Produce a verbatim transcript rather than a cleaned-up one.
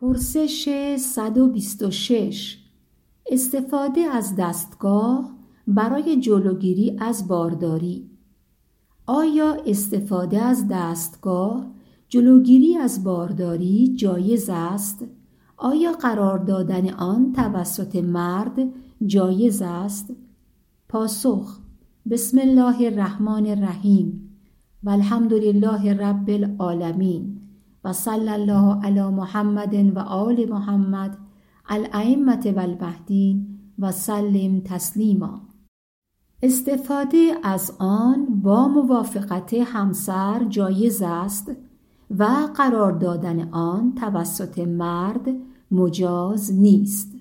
پرسش صد و بیست و شش. استفاده از دستگاه برای جلوگیری از بارداری. آیا استفاده از دستگاه جلوگیری از بارداری جایز است؟ آیا قرار دادن آن توسط مرد جایز است؟ پاسخ: بسم الله الرحمن الرحیم و الحمد لله رب العالمین و صلی الله علی محمد و آل محمد الائمة و المهدین و سلم تسلیما. استفاده از آن با موافقت همسر جایز است و قرار دادن آن توسط مرد مجاز نیست.